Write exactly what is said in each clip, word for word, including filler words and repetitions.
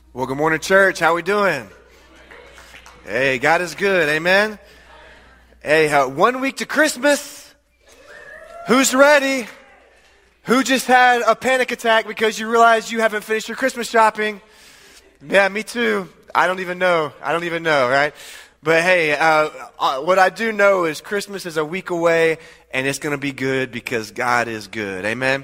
Well, good morning, church. How we doing? Hey, God is good. Amen. Hey, uh, one week to Christmas. Who's ready? Who just had a panic attack because you realized you haven't finished your Christmas shopping? Yeah, me too. I don't even know. I don't even know, right? But hey, uh, uh, what I do know is Christmas is a week away, and it's going to be good because God is good. Amen.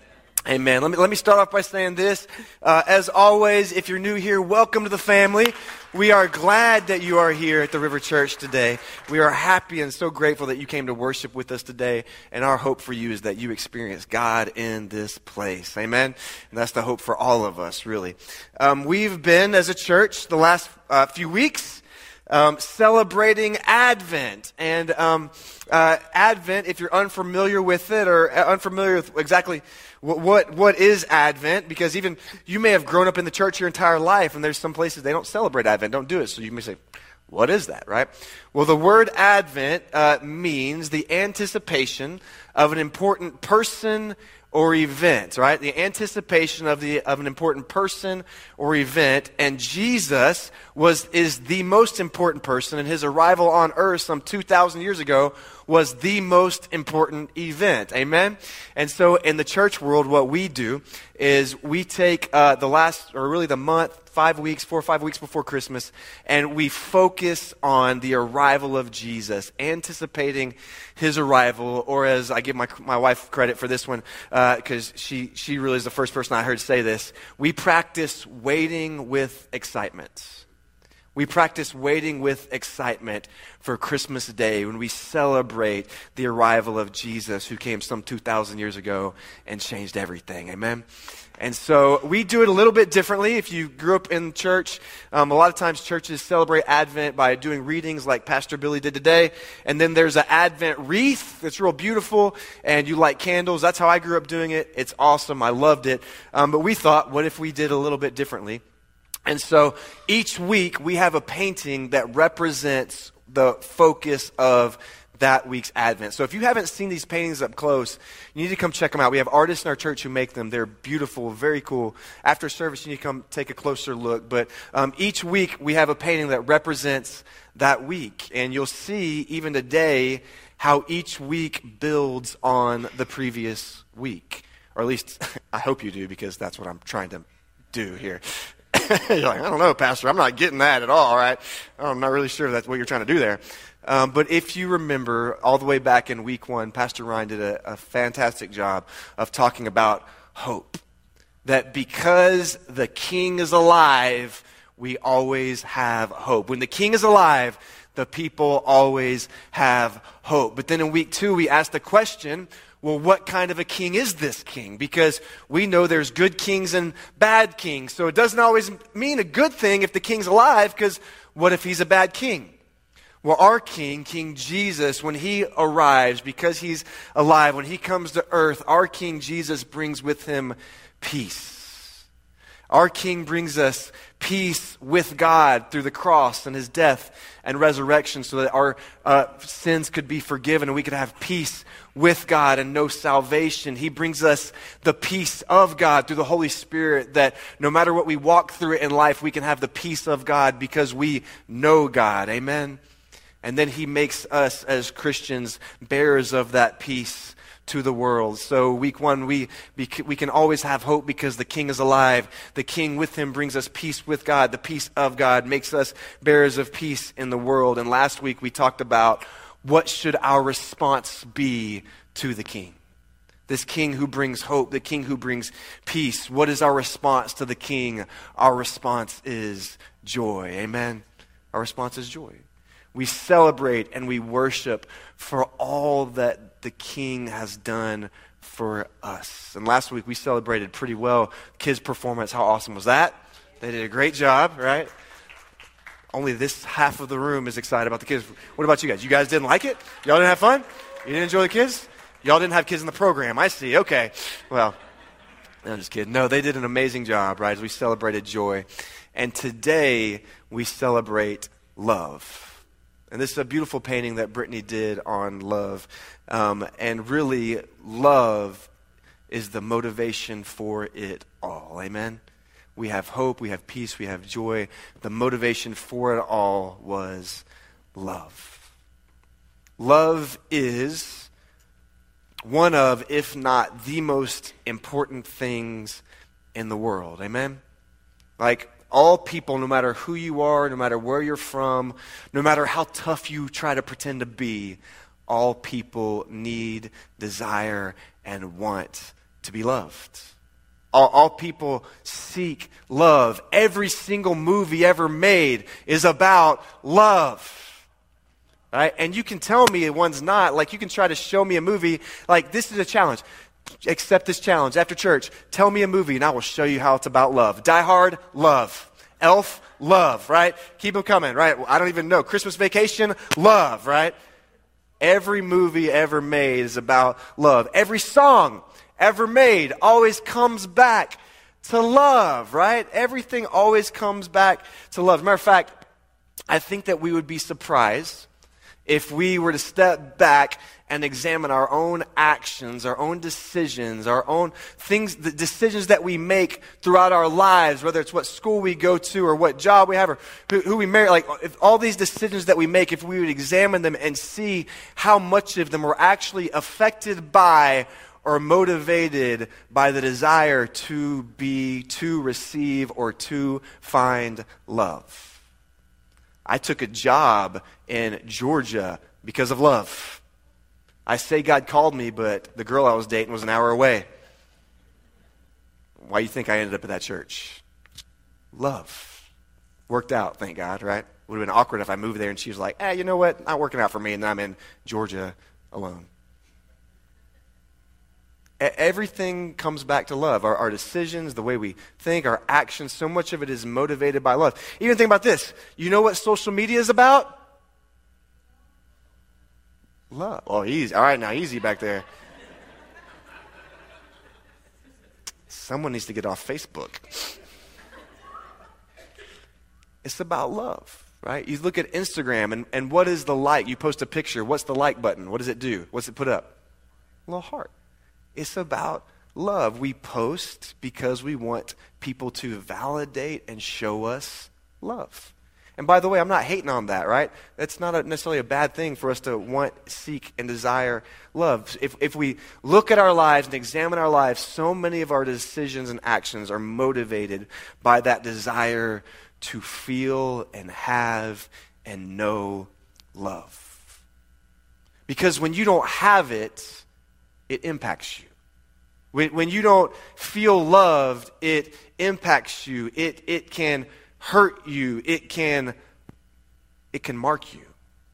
Amen. Let me let me start off by saying this. Uh, as always, if you're new here, welcome to the family. We are glad that you are here at the River Church today. We are happy and so grateful that you came to worship with us today. And our hope for you is that you experience God in this place. Amen. And that's the hope for all of us, really. Um, we've been, as a church, the last uh, few weeks, Um, celebrating Advent. And um, uh, Advent, if you're unfamiliar with it or unfamiliar with exactly what, what what is Advent, because even you may have grown up in the church your entire life, and there's some places they don't celebrate Advent, don't do it. So you may say, what is that, right? Well, the word Advent uh, means the anticipation of an important person or event, right? The anticipation of the of an important person or event, and Jesus was is the most important person, and his arrival on earth some two thousand years ago was the most important event. Amen? And so in the church world, what we do is we take uh, the last, or really the month, five weeks, four or five weeks before Christmas, and we focus on the arrival of Jesus, anticipating his arrival, or as I give my my wife credit for this one, because uh, she, she really is the first person I heard say this, we practice waiting with excitement. We practice waiting with excitement for Christmas Day when we celebrate the arrival of Jesus, who came some two thousand years ago and changed everything. Amen? And so we do it a little bit differently. If you grew up in church, um, a lot of times churches celebrate Advent by doing readings like Pastor Billy did today. And then there's an Advent wreath that's real beautiful, and you light candles. That's how I grew up doing it. It's awesome. I loved it. Um, but we thought, what if we did a little bit differently? And so each week we have a painting that represents the focus of that week's Advent. So if you haven't seen these paintings up close, you need to come check them out. We have artists in our church who make them. They're beautiful, very cool. After service, you need to come take a closer look. But um, each week we have a painting that represents that week. And you'll see even today how each week builds on the previous week. Or at least I hope you do, because that's what I'm trying to do here. You're like, I don't know, Pastor. I'm not getting that at all, right? I'm not really sure if that's what you're trying to do there. Um, but if you remember, all the way back in week one, Pastor Ryan did a, a fantastic job of talking about hope. That because the King is alive, we always have hope. When the King is alive, the people always have hope. But then in week two, we asked the question, well, what kind of a king is this king? Because we know there's good kings and bad kings. So it doesn't always mean a good thing if the king's alive, because what if he's a bad king? Well, our king, King Jesus, when he arrives, because he's alive, when he comes to earth, our King Jesus brings with him peace. Our King brings us peace with God through the cross and his death and resurrection, so that our uh, sins could be forgiven and we could have peace with God and know salvation. He brings us the peace of God through the Holy Spirit, that no matter what we walk through in life, we can have the peace of God because we know God. Amen? And then he makes us as Christians bearers of that peace to the world. So week one, we we can always have hope because the King is alive. The King with him brings us peace with God. The peace of God makes us bearers of peace in the world. And last week we talked about what should our response be to the King. This King who brings hope, the King who brings peace. What is our response to the King? Our response is joy. Amen? Our response is joy. We celebrate and we worship for all that the King has done for us. And last week we celebrated pretty well kids' performance. How awesome was that? They did a great job, right? Only this half of the room is excited about the kids. What about you guys? You guys didn't like it? Y'all didn't have fun? You didn't enjoy the kids? Y'all didn't have kids in the program. I see. Okay. Well, I'm just kidding. No, they did an amazing job, right? As we celebrated joy. And today we celebrate love. And this is a beautiful painting that Brittany did on love. Um, and really, love is the motivation for it all. Amen? we have hope, we have peace, we have joy. The motivation for it all was love. Love is one of, if not the most important things in the world. Amen? Like, all people, no matter who you are, no matter where you're from, no matter how tough you try to pretend to be, all people need, desire, and want to be loved. All, all people seek love. Every single movie ever made is about love. Right? And you can tell me one's not. Like, you can try to show me a movie. Like, this is a challenge. Accept this challenge. After church, tell me a movie and I will show you how it's about love. Die Hard, love. Elf, love, right? Keep them coming, right? I don't even know. Christmas Vacation, love, right? Every movie ever made is about love. Every song ever made always comes back to love, right? Everything always comes back to love. As a matter of fact, I think that we would be surprised if we were to step back and examine our own actions, our own decisions, our own things, the decisions that we make throughout our lives, whether it's what school we go to or what job we have or who, who we marry, like if all these decisions that we make, if we would examine them and see how much of them were actually affected by or motivated by the desire to be, to receive, or to find love. I took a job in Georgia because of love. I say God called me, but the girl I was dating was an hour away. Why do you think I ended up at that church? Love. Worked out, thank God, right? Would have been awkward if I moved there and she was like, eh, you know what? Not working out for me, and then I'm in Georgia alone. Everything comes back to love. Our, our decisions, the way we think, our actions, so much of it is motivated by love. Even think about this. You know what social media is about? Love. Oh, easy. All right, now easy back there. Someone needs to get off Facebook. It's about love, right? You look at Instagram, and, and what is the like? You post a picture. What's the like button? What does it do? What's it put up? A little heart. It's about love. We post because we want people to validate and show us love. And by the way, I'm not hating on that, right? That's not a, necessarily a bad thing for us to want, seek, and desire love. If, if we look at our lives and examine our lives, so many of our decisions and actions are motivated by that desire to feel and have and know love. Because when you don't have it, it impacts you. When, when you don't feel loved, it impacts you. It, it can hurt you. It can, it can mark you.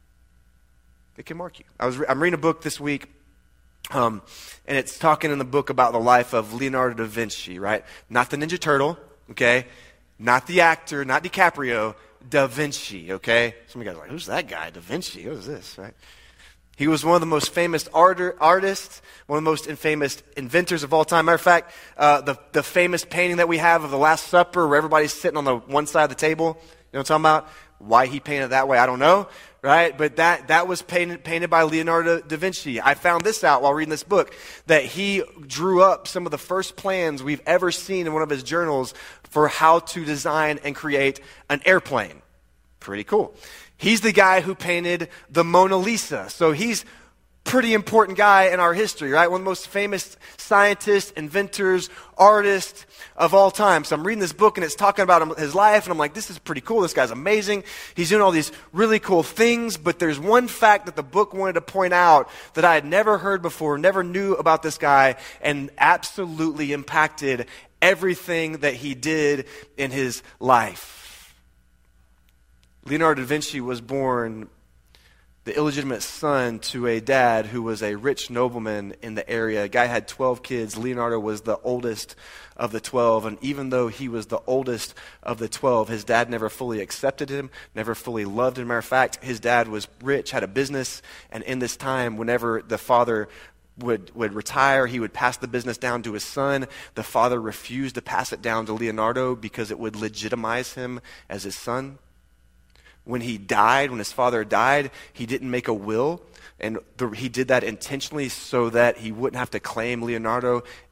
It can mark you. I was re- I'm reading a book this week, um, and it's talking in the book about the life of Leonardo da Vinci, right? Not the Ninja Turtle, okay? Not the actor, not DiCaprio, Da Vinci, okay? Some of you guys are like, who's that guy? Da Vinci, what is this, right? He was one of the most famous art- artists, one of the most famous inventors of all time. Matter of fact, uh, the, the famous painting that we have of the Last Supper, where everybody's sitting on the one side of the table, you know what I'm talking about? Why he painted it that way, I don't know, right? But that, that was painted, painted by Leonardo da Vinci. I found this out while reading this book, that he drew up some of the first plans we've ever seen in one of his journals for how to design and create an airplane. Pretty cool. He's the guy who painted the Mona Lisa. So he's pretty important guy in our history, right? One of the most famous scientists, inventors, artists of all time. So I'm reading this book and it's talking about his life and I'm like, this is pretty cool. This guy's amazing. He's doing all these really cool things, but there's one fact that the book wanted to point out that I had never heard before, never knew about this guy, and absolutely impacted everything that he did in his life. Leonardo da Vinci was born the illegitimate son to a dad who was a rich nobleman in the area. A guy had twelve kids. Leonardo was the oldest of the twelve, and even though he was the oldest of the twelve, his dad never fully accepted him, never fully loved him. Matter of fact, his dad was rich, had a business, and in this time, whenever the father would, would retire, he would pass the business down to his son. The father refused to pass it down to Leonardo because it would legitimize him as his son. When he died, when his father died, he didn't make a will, and the, he did that intentionally so that he wouldn't have to claim Leonardo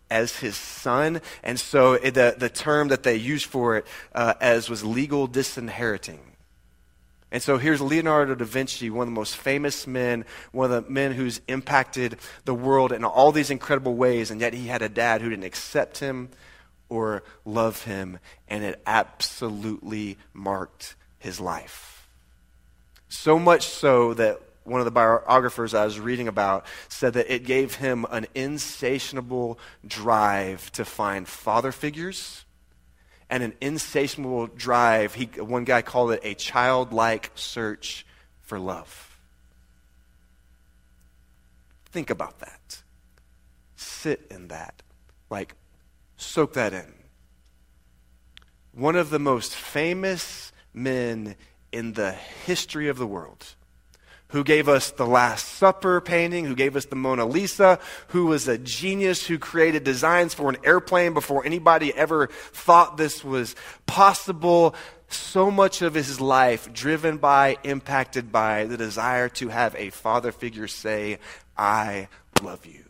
as his son. And so it, the, the term that they used for it uh, as was legal disinheriting. And so here's Leonardo da Vinci, one of the most famous men, one of the men who's impacted the world in all these incredible ways, and yet he had a dad who didn't accept him or love him, and it absolutely marked his life. So much so that one of the biographers I was reading about said that it gave him an insatiable drive to find father figures and an insatiable drive. He, one guy called it a childlike search for love. Think about that. Sit in that. Like, soak that in. One of the most famous men in the history of the world, who gave us the Last Supper painting, who gave us the Mona Lisa, who was a genius, who created designs for an airplane before anybody ever thought this was possible. So much of his life driven by, impacted by the desire to have a father figure say, I love you.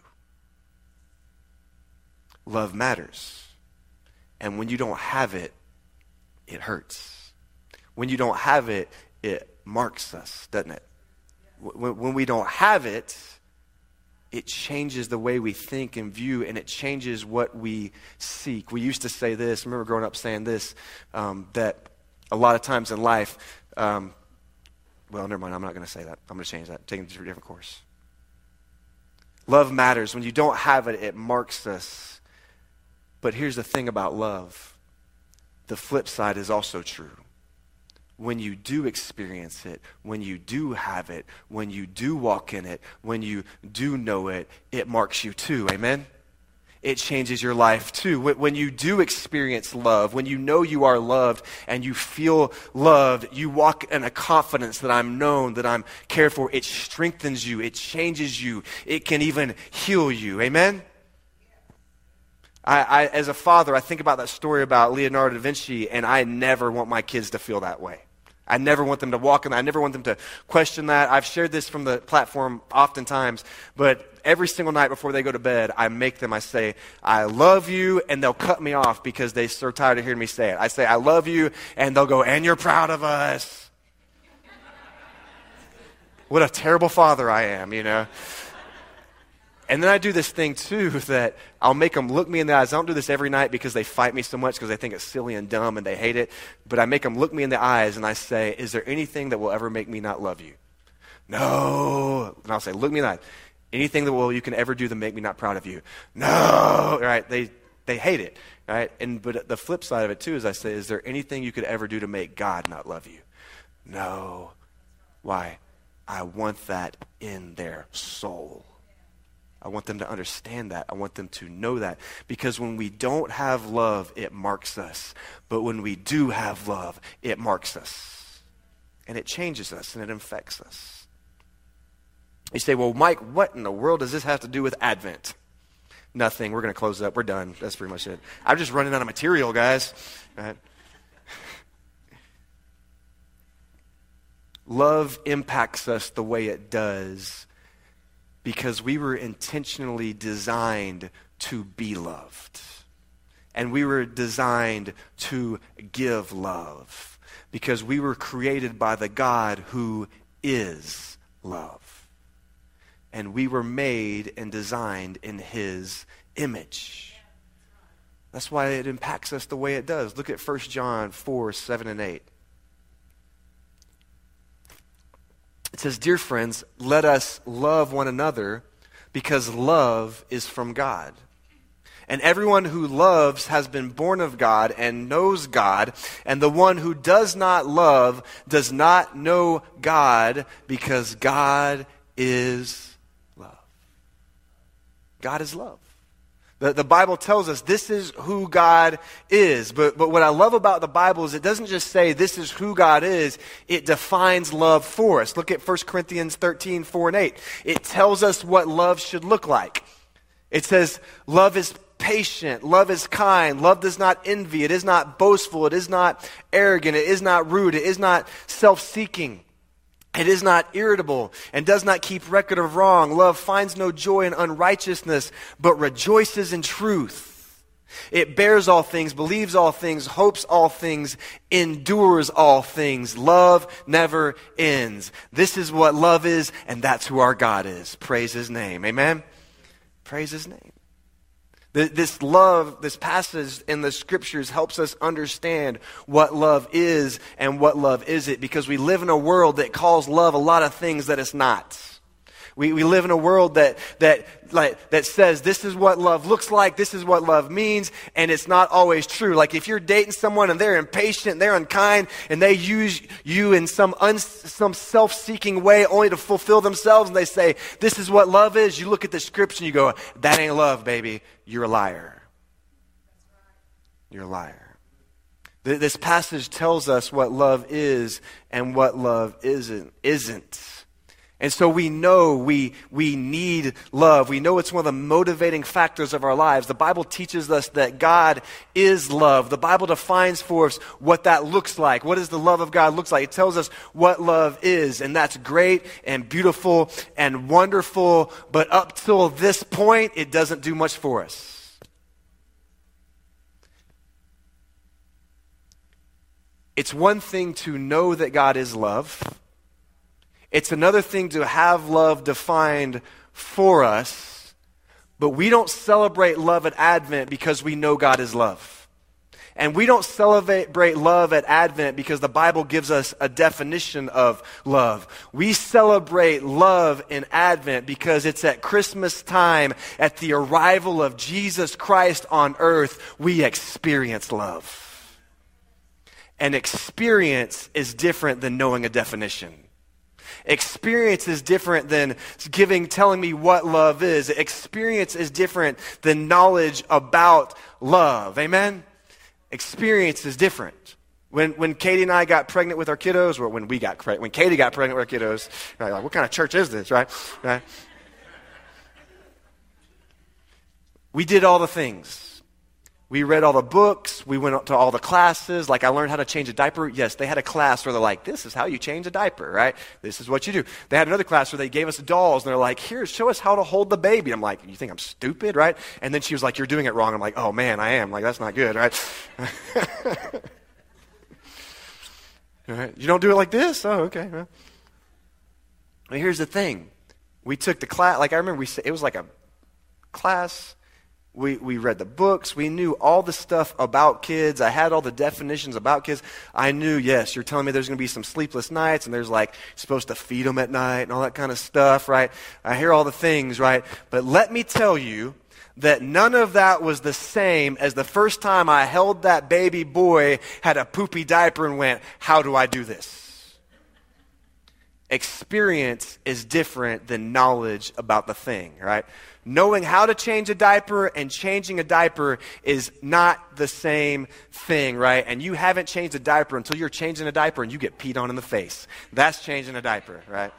Love matters. And when you don't have it, it hurts. When you don't have it, it marks us, doesn't it? When, when we don't have it, it changes the way we think and view, and it changes what we seek. We used to say this, I remember growing up saying this, um, that a lot of times in life, um, well, never mind, I'm not going to say that. I'm going to change that, take it to a different course. Love matters. When you don't have it, it marks us. But here's the thing about love. The flip side is also true. When you do experience it, when you do have it, when you do walk in it, when you do know it, it marks you too. Amen? It changes your life too. When you do experience love, when you know you are loved and you feel loved, you walk in a confidence that I'm known, that I'm cared for. It strengthens you. It changes you. It can even heal you. Amen? I, I, as a father, I think about that story about Leonardo da Vinci, and I never want my kids to feel that way. I never want them to walk in that. I never want them to question that. I've shared this from the platform oftentimes, but every single night before they go to bed, I make them, I say, I love you, and they'll cut me off because they're so tired of hearing me say it. I say, I love you, and they'll go, and you're proud of us. What a terrible father I am, you know. And then I do this thing, too, that I'll make them look me in the eyes. I don't do this every night because they fight me so much because they think it's silly and dumb and they hate it. But I make them look me in the eyes and I say, is there anything that will ever make me not love you? No. And I'll say, look me in the eyes. Anything that will you can ever do to make me not proud of you? No. All right? They they hate it. Right? And but the flip side of it, too, is I say, is there anything you could ever do to make God not love you? No. Why? I want that in their soul. I want them to understand that. I want them to know that. Because when we don't have love, it marks us. But when we do have love, it marks us. And it changes us and it infects us. You say, well, Mike, what in the world does this have to do with Advent? Nothing. We're going to close it up. We're done. That's pretty much it. I'm just running out of material, guys. Right? Love impacts us the way it does because we were intentionally designed to be loved. And we were designed to give love because we were created by the God who is love. And we were made and designed in his image. That's why it impacts us the way it does. Look at First John four, seven, and eight. It says, dear friends, let us love one another because love is from God. And everyone who loves has been born of God and knows God. And the one who does not love does not know God because God is love. God is love. The, the Bible tells us this is who God is. But, but what I love about the Bible is it doesn't just say this is who God is. It defines love for us. Look at First Corinthians thirteen, four and eight. It tells us what love should look like. It says love is patient. Love is kind. Love does not envy. It is not boastful. It is not arrogant. It is not rude. It is not self-seeking. It is not irritable and does not keep record of wrong. Love finds no joy in unrighteousness, but rejoices in truth. It bears all things, believes all things, hopes all things, endures all things. Love never ends. This is what love is, and that's who our God is. Praise his name. Amen? Praise his name. This love, this passage in the scriptures helps us understand what love is and what love isn't, because we live in a world that calls love a lot of things that it's not. We we live in a world that that like that says this is what love looks like, this is what love means, and it's not always true. Like if you're dating someone and they're impatient, they're unkind, and they use you in some un, some self-seeking way only to fulfill themselves, and they say this is what love is, you look at the scripture and you go, that ain't love, baby. You're a liar. You're a liar. This passage tells us what love is and what love isn't. isn't. And so we know we we need love. We know it's one of the motivating factors of our lives. The Bible teaches us that God is love. The Bible defines for us what that looks like. What does the love of God looks like? It tells us what love is, and that's great and beautiful and wonderful, but up till this point, it doesn't do much for us. It's one thing to know that God is love. It's another thing to have love defined for us, but we don't celebrate love at Advent because we know God is love. And we don't celebrate love at Advent because the Bible gives us a definition of love. We celebrate love in Advent because it's at Christmas time, at the arrival of Jesus Christ on earth, we experience love. And experience is different than knowing a definition. Experience is different than giving, telling me what love is. Experience is different than knowledge about love. Amen? Experience is different. When when Katie and I got pregnant with our kiddos, or when we got pregnant, when Katie got pregnant with our kiddos, right, like, what kind of church is this, right? Right? We did all the things. We read all the books. We went to all the classes. Like, I learned how to change a diaper. Yes, they had a class where they're like, this is how you change a diaper, right? This is what you do. They had another class where they gave us dolls, and they're like, here, show us how to hold the baby. I'm like, you think I'm stupid, right? And then she was like, you're doing it wrong. I'm like, oh, man, I am. Like, that's not good, right? All right. You don't do it like this? Oh, okay. Well, here's the thing. We took the class. Like, I remember we it was like a class. We we read the books. We knew all the stuff about kids. I had all the definitions about kids. I knew, yes, you're telling me there's going to be some sleepless nights, and there's like, you're supposed to feed them at night and all that kind of stuff, right? I hear all the things, right? But let me tell you that none of that was the same as the first time I held that baby boy, had a poopy diaper, and went, how do I do this? Experience is different than knowledge about the thing, right? Knowing how to change a diaper and changing a diaper is not the same thing, right? And you haven't changed a diaper until you're changing a diaper and you get peed on in the face. That's changing a diaper, right?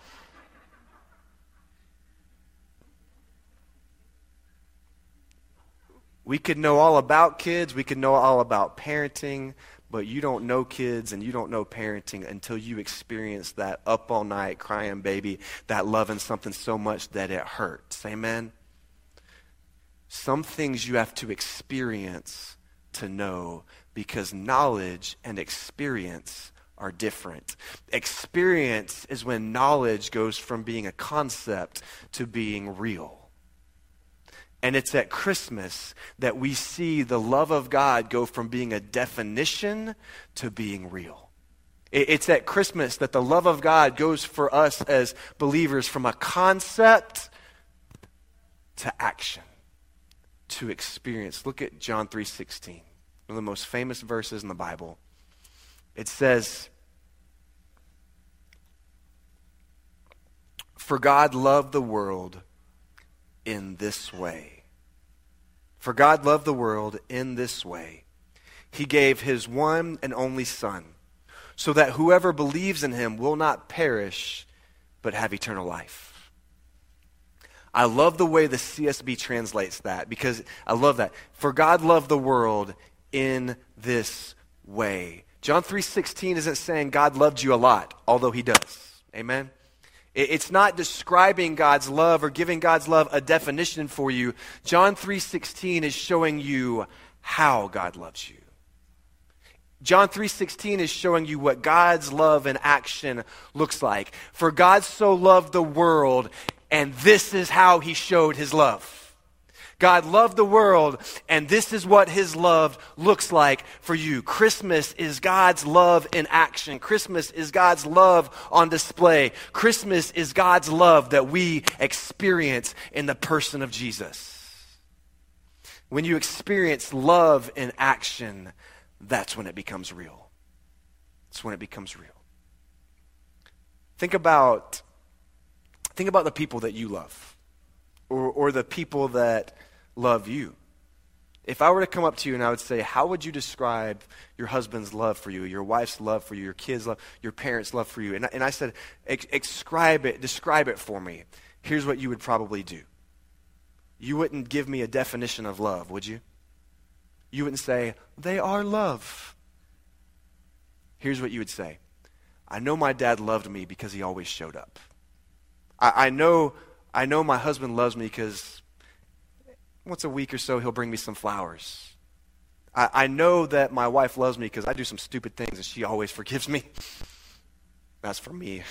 We could know all about kids. We could know all about parenting. But you don't know kids and you don't know parenting until you experience that up all night crying baby, that loving something so much that it hurts. Amen? Some things you have to experience to know, because knowledge and experience are different. Experience is when knowledge goes from being a concept to being real. And it's at Christmas that we see the love of God go from being a definition to being real. It's at Christmas that the love of God goes for us as believers from a concept to action, to experience. Look at John three sixteen, one of the most famous verses in the Bible. It says, "For God loved the world in this way. For God loved the world in this way. He gave his one and only Son, so that whoever believes in him will not perish, but have eternal life." I love the way the C S B translates that, because I love that. For God loved the world in this way. John three sixteen isn't saying God loved you a lot, although he does. Amen? It's not describing God's love or giving God's love a definition for you. John three sixteen is showing you how God loves you. John three sixteen is showing you what God's love in action looks like. For God so loved the world, and this is how he showed his love. God loved the world, and this is what his love looks like for you. Christmas is God's love in action. Christmas is God's love on display. Christmas is God's love that we experience in the person of Jesus. When you experience love in action, that's when it becomes real. That's when it becomes real. Think about, think about the people that you love, or, or the people that love you. If I were to come up to you and I would say, how would you describe your husband's love for you, your wife's love for you, your kids' love, your parents' love for you? And I, and I said, describe it, describe it for me. Here's what you would probably do. You wouldn't give me a definition of love, would you? You wouldn't say, they are love. Here's what you would say. I know my dad loved me because he always showed up. I, I know, I know my husband loves me because once a week or so, he'll bring me some flowers. I, I know that my wife loves me because I do some stupid things and she always forgives me. That's for me.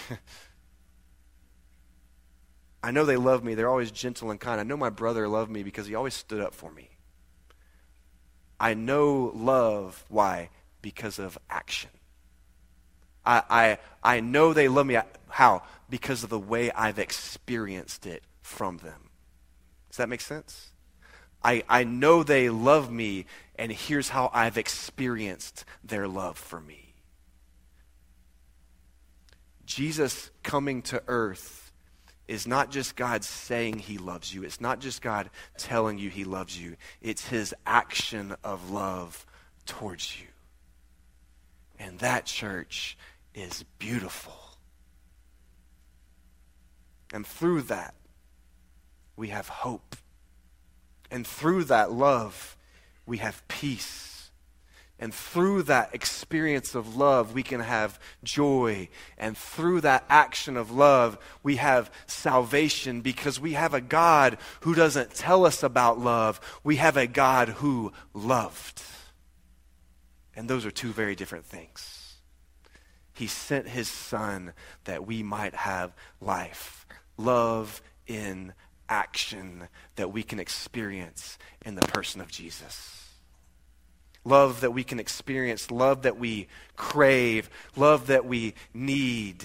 I know they love me. They're always gentle and kind. I know my brother loved me because he always stood up for me. I know love. Why? Because of action. I, I, I know they love me. How? Because of the way I've experienced it from them. Does that make sense? I, I know they love me, and here's how I've experienced their love for me. Jesus coming to earth is not just God saying he loves you. It's not just God telling you he loves you. It's his action of love towards you. And that, church, is beautiful. And through that, we have hope. And through that love, we have peace. And through that experience of love, we can have joy. And through that action of love, we have salvation, because we have a God who doesn't tell us about love. We have a God who loved. And those are two very different things. He sent his Son that we might have life. Love in action that we can experience in the person of Jesus. Love that we can experience, love that we crave, love that we need.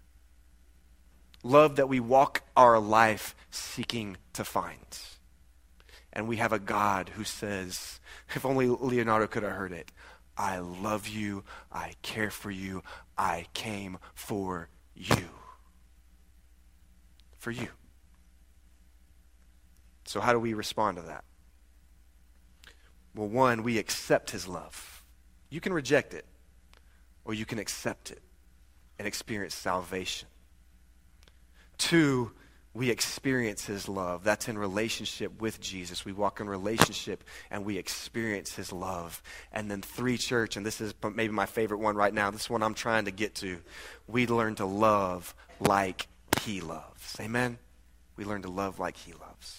Love that we walk our life seeking to find. And we have a God who says, if only Leonardo could have heard it, I love you, I care for you, I came for you. For you. So how do we respond to that? Well, one, we accept his love. You can reject it, or you can accept it and experience salvation. Two, we experience his love. That's in relationship with Jesus. We walk in relationship and we experience his love. And then three, church, and this is maybe my favorite one right now. This is one I'm trying to get to. We learn to love like he loves. Amen? We learn to love like he loves.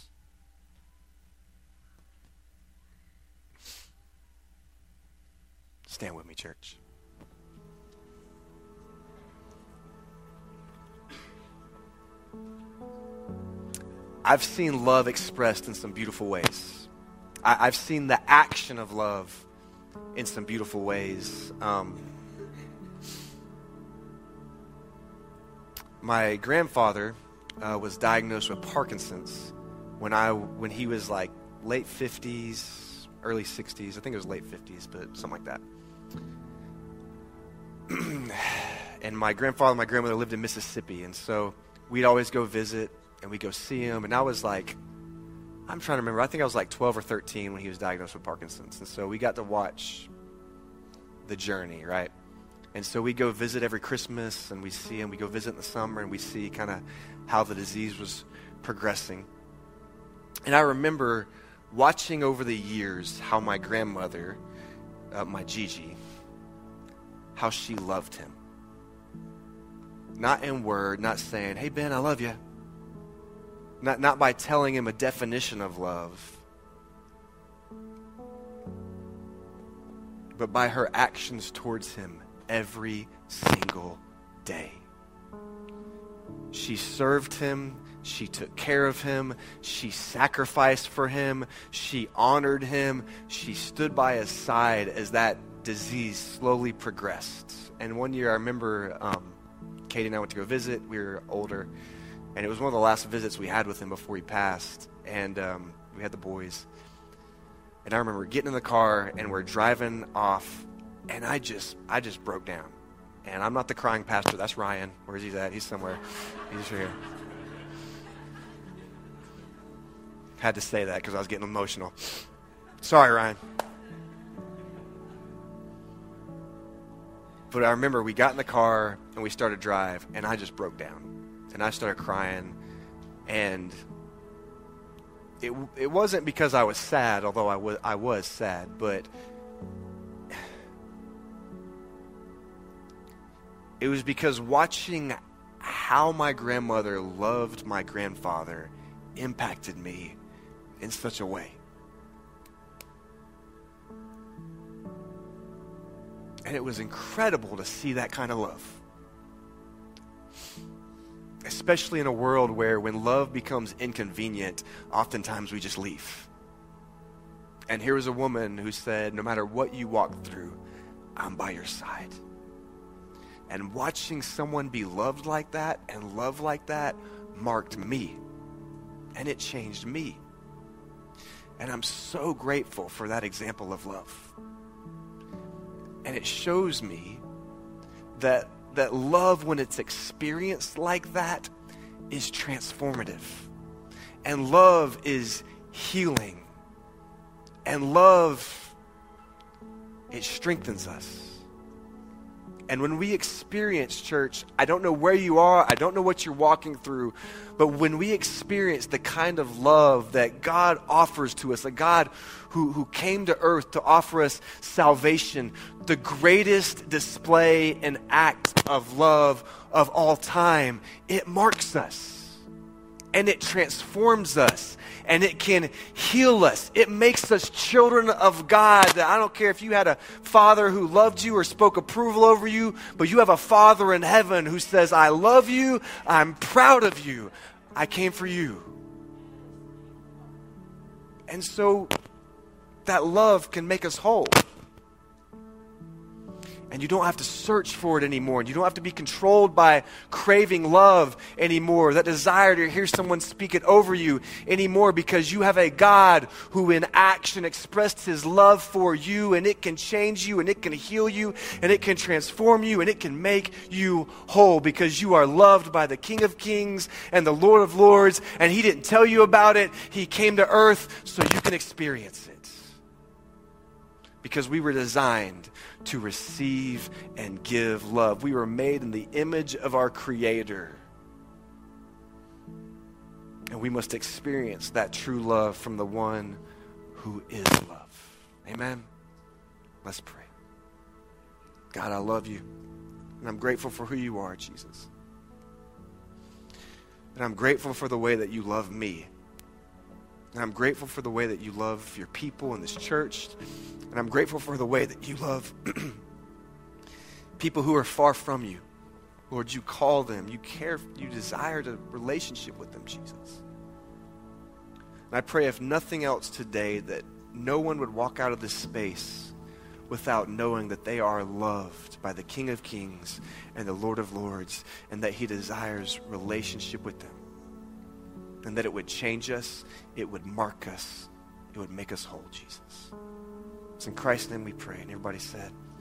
Stand with me, church. I've seen love expressed in some beautiful ways. I, I've seen the action of love in some beautiful ways. Um, my grandfather uh, was diagnosed with Parkinson's when I when he was like late fifties, early sixties. I think it was late fifties, but something like that. And my grandfather and my grandmother lived in Mississippi, and so we'd always go visit, and we'd go see him, and I was like, I'm trying to remember, I think I was like twelve or thirteen when he was diagnosed with Parkinson's, and so we got to watch the journey, right? And so we go visit every Christmas, and we see him, we go visit in the summer, and we see kind of how the disease was progressing. And I remember watching over the years how my grandmother, uh, my Gigi, how she loved him. Not in word, not saying, hey, Ben, I love you. Not, not by telling him a definition of love, but by her actions towards him every single day. She served him. She took care of him. She sacrificed for him. She honored him. She stood by his side as that disease slowly progressed. And one year I remember um, Katie and I went to go visit. We were older. And it was one of the last visits we had with him before he passed. And um, we had the boys. And I remember getting in the car and we're driving off. And I just, I just broke down. And I'm not the crying pastor. That's Ryan. Where's he at? He's somewhere. He's right here. Had to say that because I was getting emotional. Sorry, Ryan. But I remember we got in the car and we started to drive, and I just broke down. And I started crying. And it it wasn't because I was sad, although I was, I was sad, but it was because watching how my grandmother loved my grandfather impacted me in such a way. And it was incredible to see that kind of love. Especially in a world where when love becomes inconvenient, oftentimes we just leave. And here was a woman who said, no matter what you walk through, I'm by your side. And watching someone be loved like that and loved like that marked me. And it changed me. And I'm so grateful for that example of love. And it shows me that, that love, when it's experienced like that, is transformative. And love is healing. And love, it strengthens us. And when we experience, church, I don't know where you are, I don't know what you're walking through, but when we experience the kind of love that God offers to us, a God who, who came to earth to offer us salvation, the greatest display and act of love of all time, it marks us. And it transforms us. And it can heal us. It makes us children of God. I don't care if you had a father who loved you or spoke approval over you, but you have a Father in heaven who says, I love you, I'm proud of you, I came for you. And so that love can make us whole. And you don't have to search for it anymore. And you don't have to be controlled by craving love anymore, that desire to hear someone speak it over you anymore, because you have a God who in action expressed his love for you, and it can change you, and it can heal you, and it can transform you, and it can make you whole, because you are loved by the King of Kings and the Lord of Lords, and he didn't tell you about it. He came to earth so you can experience it. Because we were designed to receive and give love. We were made in the image of our Creator. And we must experience that true love from the one who is love. Amen? Let's pray. God, I love you. And I'm grateful for who you are, Jesus. And I'm grateful for the way that you love me. And I'm grateful for the way that you love your people in this church. And I'm grateful for the way that you love people who are far from you. Lord, you call them, you care, you desire a relationship with them, Jesus. And I pray, if nothing else today, that no one would walk out of this space without knowing that they are loved by the King of Kings and the Lord of Lords, and that he desires relationship with them. And that it would change us, it would mark us, it would make us whole, Jesus. It's in Christ's name we pray. And everybody said,